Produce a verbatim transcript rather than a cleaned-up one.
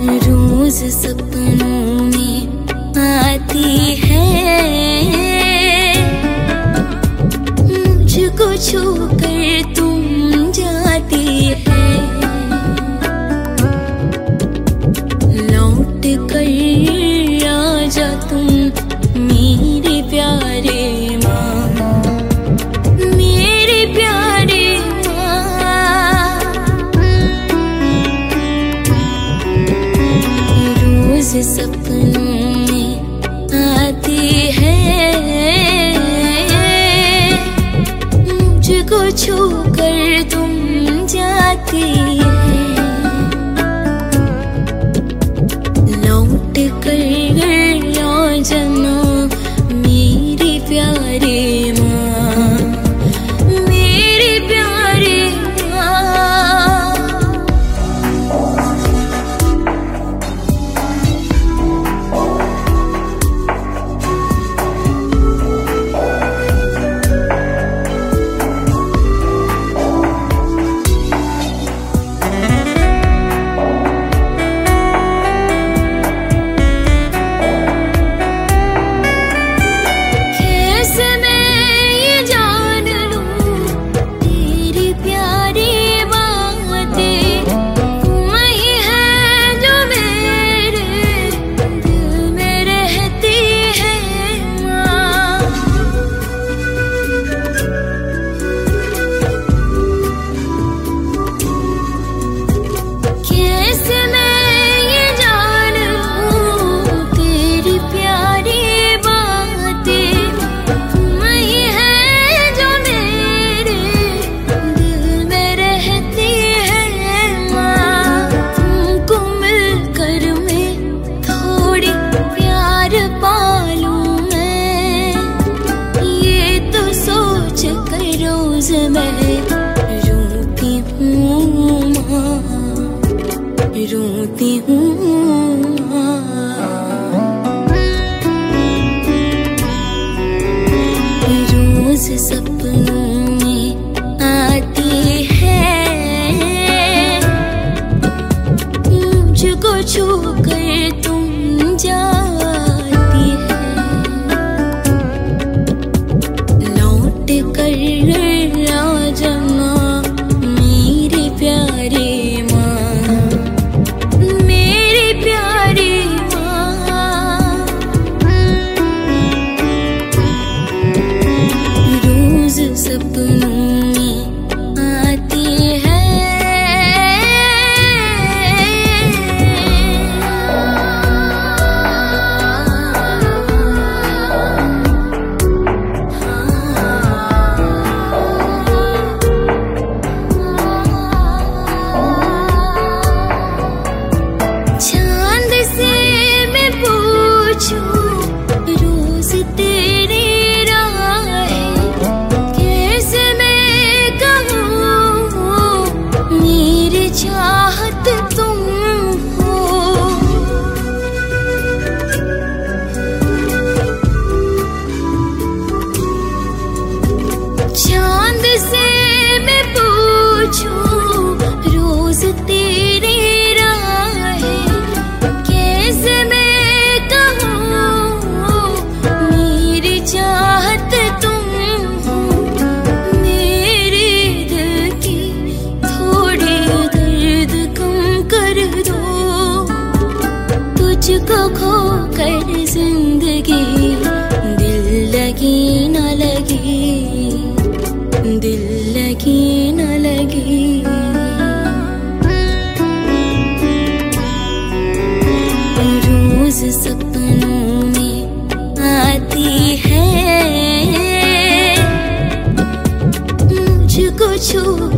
रोज सपनों में आती है, मुझको छोकर तुम जाती है। लौट कर आजा तुम मेरे प्यारे माँ, मेरे प्यारे माँ। रोज सपनों में आती है, मुझको छोकर तुम जाती है। लौट कर जना मेरे प्यारे माँ, मेरे प्यारे माँ। मैं रोती हूँ माँ, रोती हूँ रोज सपनों में आती है, मुझको छोकर तुम जाती है। लौट कर जना मेरे प्यारे माँ, मेरे प्यारे माँ। रोज सपनों में आती है। रोज तेरी राहें कैसे मैं कहूँ, मेरी चाहत तुम हो। चांद से मैं पूछूं रोज तेरी राहें कैसे मैं चाहत तुम हो। मेरे दिल की थोड़ी दर्द कम कर दो, तुझको खो कर जिंदगी दिल लगी न लगी, दिल लगी न लगी। रोज सपनों में आती है, मुझको छू